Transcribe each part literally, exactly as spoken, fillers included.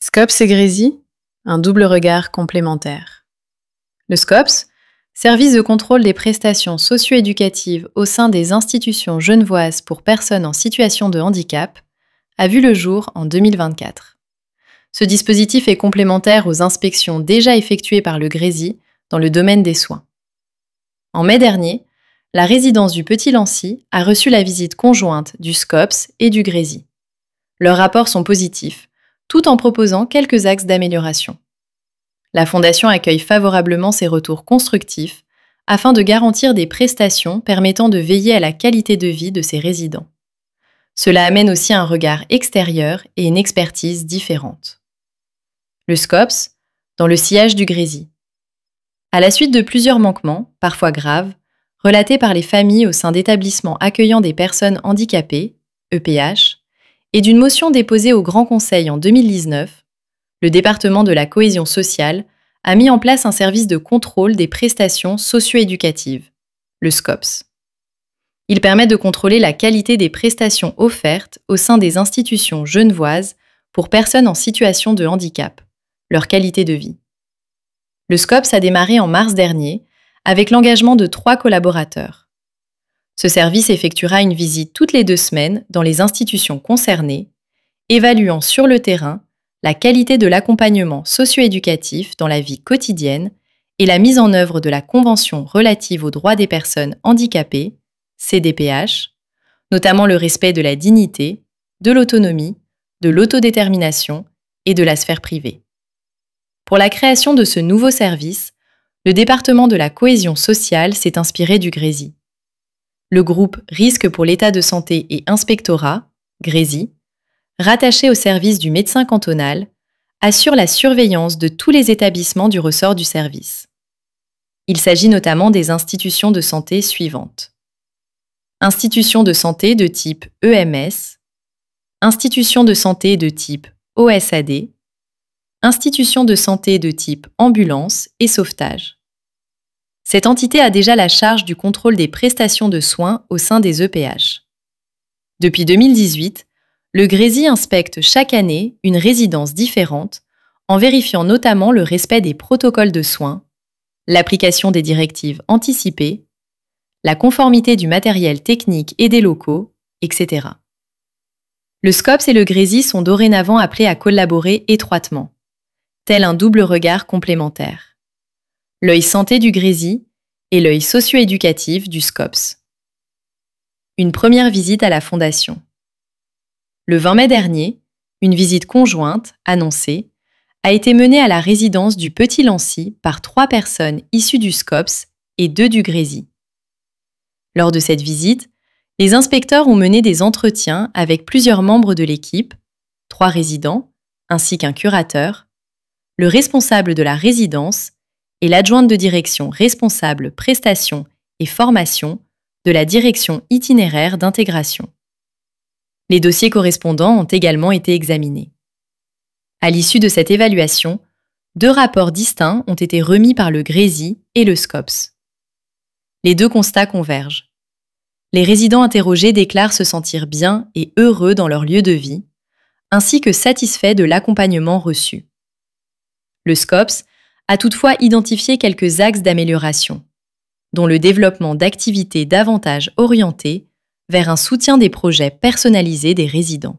SCOPS et Grézy, un double regard complémentaire. Le SCOPS, service de contrôle des prestations socio-éducatives au sein des institutions genevoises pour personnes en situation de handicap, a vu le jour en deux mille vingt-quatre. Ce dispositif est complémentaire aux inspections déjà effectuées par le Grézy dans le domaine des soins. En mai dernier, la résidence du Petit-Lancy a reçu la visite conjointe du SCOPS et du Grézy. Leurs rapports sont positifs, tout en proposant quelques axes d'amélioration. La Fondation accueille favorablement ces retours constructifs afin de garantir des prestations permettant de veiller à la qualité de vie de ses résidents. Cela amène aussi un regard extérieur et une expertise différente. Le SCOPS, dans le sillage du Grézy. À la suite de plusieurs manquements, parfois graves, relatés par les familles au sein d'établissements accueillant des personnes handicapées, E P H, et d'une motion déposée au Grand Conseil en deux mille dix-neuf, le département de la cohésion sociale a mis en place un service de contrôle des prestations socio-éducatives, le SCOPS. Il permet de contrôler la qualité des prestations offertes au sein des institutions genevoises pour personnes en situation de handicap, leur qualité de vie. Le SCOPS a démarré en mars dernier avec l'engagement de trois collaborateurs. Ce service effectuera une visite toutes les deux semaines dans les institutions concernées, évaluant sur le terrain la qualité de l'accompagnement socio-éducatif dans la vie quotidienne et la mise en œuvre de la Convention relative aux droits des personnes handicapées, C D P H, notamment le respect de la dignité, de l'autonomie, de l'autodétermination et de la sphère privée. Pour la création de ce nouveau service, le département de la cohésion sociale s'est inspiré du Grézy. Le groupe Risque pour l'état de santé et inspectorat, Grézy, rattaché au service du médecin cantonal, assure la surveillance de tous les établissements du ressort du service. Il s'agit notamment des institutions de santé suivantes. Institutions de santé de type E M S, institutions de santé de type O S A D, institutions de santé de type ambulance et sauvetage. Cette entité a déjà la charge du contrôle des prestations de soins au sein des E P H. Depuis deux mille dix-huit, le Grézy inspecte chaque année une résidence différente en vérifiant notamment le respect des protocoles de soins, l'application des directives anticipées, la conformité du matériel technique et des locaux, et cetera. Le SCOPS et le Grézy sont dorénavant appelés à collaborer étroitement, tel un double regard complémentaire. L'œil santé du Grézy et l'œil socio-éducatif du SCOPS. Une première visite à la Fondation. Le vingt mai dernier, une visite conjointe, annoncée, a été menée à la résidence du Petit-Lancy par trois personnes issues du SCOPS et deux du Grézy. Lors de cette visite, les inspecteurs ont mené des entretiens avec plusieurs membres de l'équipe, trois résidents, ainsi qu'un curateur, le responsable de la résidence et l'adjointe de direction responsable prestations et formation de la direction itinéraire d'intégration. Les dossiers correspondants ont également été examinés. À l'issue de cette évaluation, deux rapports distincts ont été remis par le Grézy et le SCOPS. Les deux constats convergent. Les résidents interrogés déclarent se sentir bien et heureux dans leur lieu de vie, ainsi que satisfaits de l'accompagnement reçu. Le SCOPS a toutefois identifié quelques axes d'amélioration, dont le développement d'activités davantage orientées vers un soutien des projets personnalisés des résidents.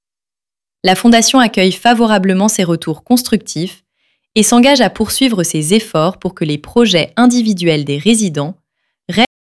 La Fondation accueille favorablement ces retours constructifs et s'engage à poursuivre ses efforts pour que les projets individuels des résidents